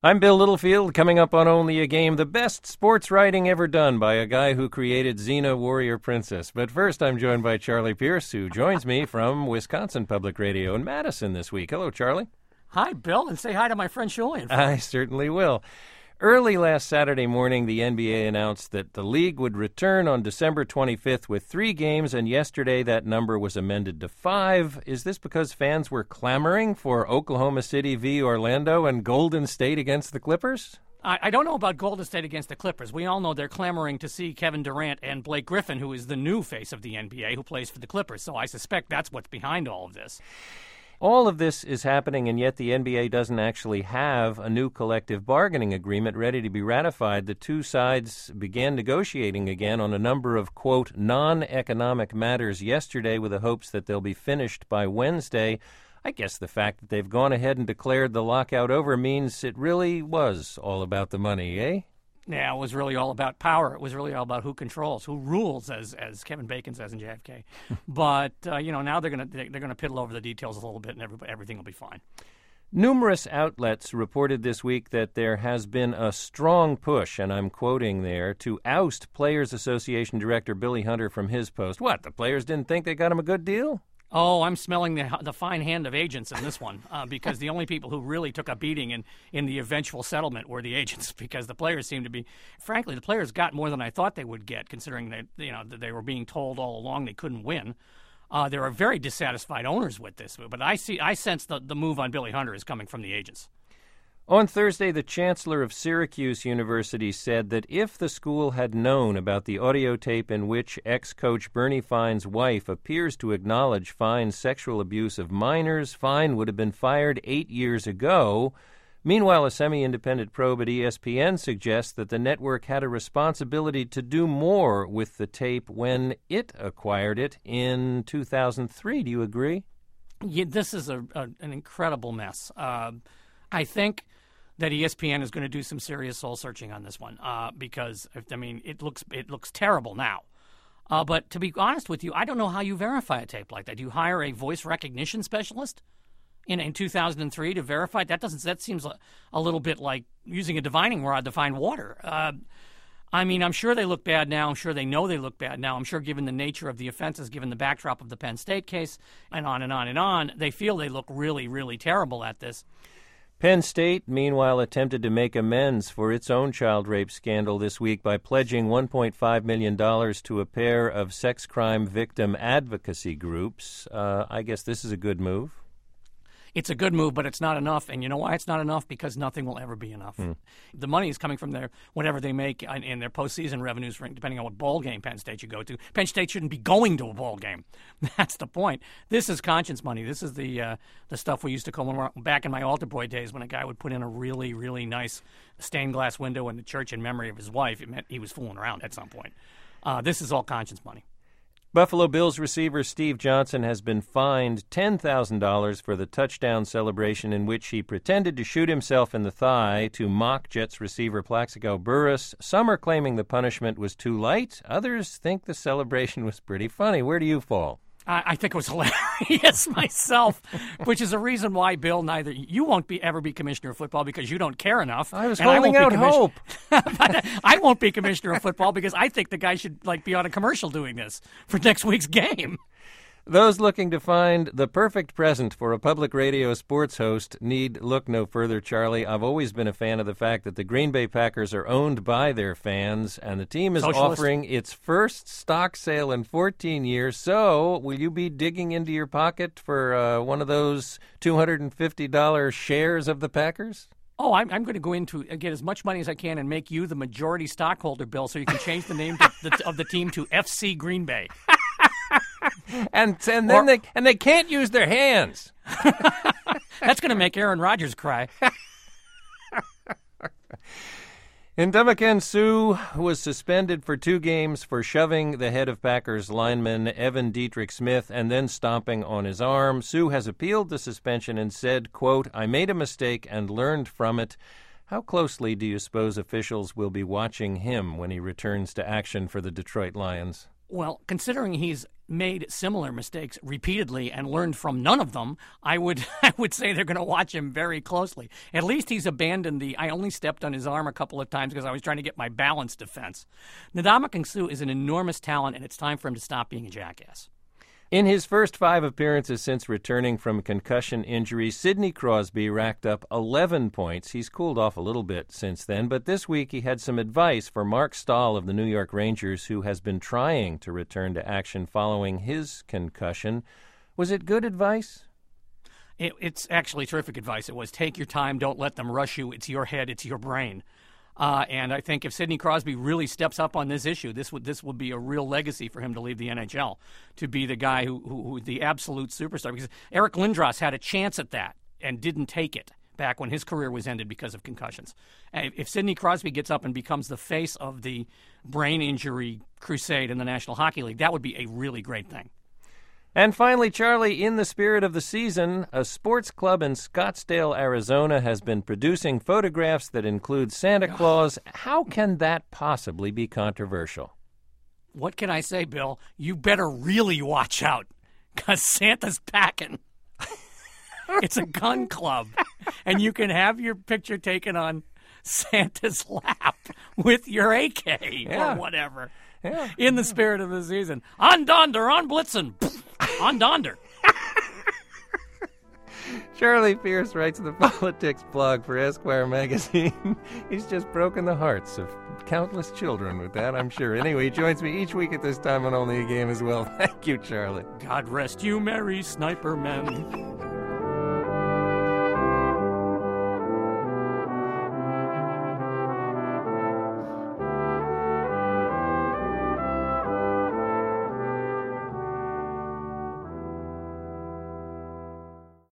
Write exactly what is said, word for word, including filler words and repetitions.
I'm Bill Littlefield, coming up on Only a Game, the best sports writing ever done by a guy who created Xena Warrior Princess. But first, I'm joined by Charlie Pierce, who joins me from Wisconsin Public Radio in Madison this week. Hello, Charlie. Hi, Bill, and say hi to my friend Julian. I certainly will. Early last Saturday morning, the N B A announced that the league would return on December twenty-fifth with three games, and yesterday that number was amended to five. Is this because fans were clamoring for Oklahoma City v. Orlando and Golden State against the Clippers? I, I don't know about Golden State against the Clippers. We all know they're clamoring to see Kevin Durant and Blake Griffin, who is the new face of the N B A, who plays for the Clippers. So I suspect that's what's behind all of this. All of this is happening, and yet the N B A doesn't actually have a new collective bargaining agreement ready to be ratified. The two sides began negotiating again on a number of, quote, non-economic matters yesterday with the hopes that they'll be finished by Wednesday. I guess the fact that they've gone ahead and declared the lockout over means it really was all about the money, eh? Yeah, it was really all about power. It was really all about who controls, who rules, as as Kevin Bacon says in J F K. But uh, you know, now they're going to they're going to piddle over the details a little bit, and everybody, everything will be fine. Numerous outlets reported this week that there has been a strong push, and I'm quoting there, to oust Players Association Director Billy Hunter from his post. What, the players didn't think they got him a good deal? Oh, I'm smelling the the fine hand of agents in this one, uh, because the only people who really took a beating in, in the eventual settlement were the agents, because the players seemed to be, frankly, the players got more than I thought they would get, considering that, you know, that they were being told all along they couldn't win. Uh, there are very dissatisfied owners with this, but I see, I sense the, the move on Billy Hunter is coming from the agents. On Thursday, the chancellor of Syracuse University said that if the school had known about the audio tape in which ex-coach Bernie Fine's wife appears to acknowledge Fine's sexual abuse of minors, Fine would have been fired eight years ago. Meanwhile, a semi-independent probe at E S P N suggests that the network had a responsibility to do more with the tape when it acquired it in two thousand three. Do you agree? Yeah, this is a, a, an incredible mess. Uh, I think that E S P N is going to do some serious soul searching on this one, uh, because I mean it looks it looks terrible now. Uh, but to be honest with you, I don't know how you verify a tape like that. Do you hire a voice recognition specialist in in two thousand three to verify it? That doesn't that seems a, a little bit like using a divining rod to find water. Uh, I mean, I'm sure they look bad now. I'm sure they know they look bad now. I'm sure, given the nature of the offenses, given the backdrop of the Penn State case, and on and on and on, they feel they look really, really terrible at this. Penn State, meanwhile, attempted to make amends for its own child rape scandal this week by pledging one point five million dollars to a pair of sex crime victim advocacy groups. Uh, I guess this is a good move. It's a good move, but it's not enough. And you know why it's not enough? Because nothing will ever be enough. Mm. The money is coming from their whatever they make in, in their postseason revenues, depending on what bowl game Penn State you go to. Penn State shouldn't be going to a bowl game. That's the point. This is conscience money. This is the uh, the stuff we used to call back in my altar boy days, when a guy would put in a really, really nice stained glass window in the church in memory of his wife. It meant he was fooling around at some point. Uh, this is all conscience money. Buffalo Bills receiver Steve Johnson has been fined ten thousand dollars for the touchdown celebration in which he pretended to shoot himself in the thigh to mock Jets receiver Plaxico Burress. Some are claiming the punishment was too light. Others think the celebration was pretty funny. Where do you fall? I, I think it was hilarious myself, which is a reason why, Bill, neither you won't be ever be commissioner of football because you don't care enough. I was holding out hope. I won't be commissioner of football because I think the guy should like be on a commercial doing this for next week's game. Those looking to find the perfect present for a public radio sports host need look no further, Charlie. I've always been a fan of the fact that the Green Bay Packers are owned by their fans, and the team is Socialist. offering its first stock sale in fourteen years. So will you be digging into your pocket for uh, one of those two hundred fifty dollars shares of the Packers? Oh, I'm, I'm going to go into get as much money as I can and make you the majority stockholder, Bill, so you can change the name to, the, of the team to F C Green Bay. and and then or, they and they can't use their hands. That's going to make Aaron Rodgers cry. Ndamukong Suh was suspended for two games for shoving the head of Packers lineman Evan Dietrich Smith and then stomping on his arm. Suh has appealed the suspension and said, quote, "I made a mistake and learned from it." How closely do you suppose officials will be watching him when he returns to action for the Detroit Lions? Well, considering he's made similar mistakes repeatedly and learned from none of them, I would I would say they're going to watch him very closely. At least he's abandoned the I only stepped on his arm a couple of times because I was trying to get my balance defense. Ndamukong Suh is an enormous talent, and it's time for him to stop being a jackass. In his first five appearances since returning from concussion injury, Sidney Crosby racked up eleven points. He's cooled off a little bit since then, but this week he had some advice for Mark Stahl of the New York Rangers, who has been trying to return to action following his concussion. Was it good advice? It, it's actually terrific advice. It was take your time, don't let them rush you. It's your head, it's your brain. Uh, and I think if Sidney Crosby really steps up on this issue, this would this would be a real legacy for him to leave the N H L, to be the guy who, who, who the absolute superstar. Because Eric Lindros had a chance at that and didn't take it back when his career was ended because of concussions. And if Sidney Crosby gets up and becomes the face of the brain injury crusade in the National Hockey League, that would be a really great thing. And finally, Charlie, in the spirit of the season, a sports club in Scottsdale, Arizona has been producing photographs that include Santa Claus. How can that possibly be controversial? What can I say, Bill? You better really watch out, because Santa's packing. It's a gun club, and you can have your picture taken on Santa's lap with your A K Yeah. or whatever. Yeah. In the spirit of the season. On Donder, on Blitzen. On Donder. Charlie Pierce writes the politics blog for Esquire magazine. He's just broken the hearts of countless children with that, I'm sure. Anyway, he joins me each week at this time on Only a Game as well. Thank you, Charlie. God rest you, merry sniper men.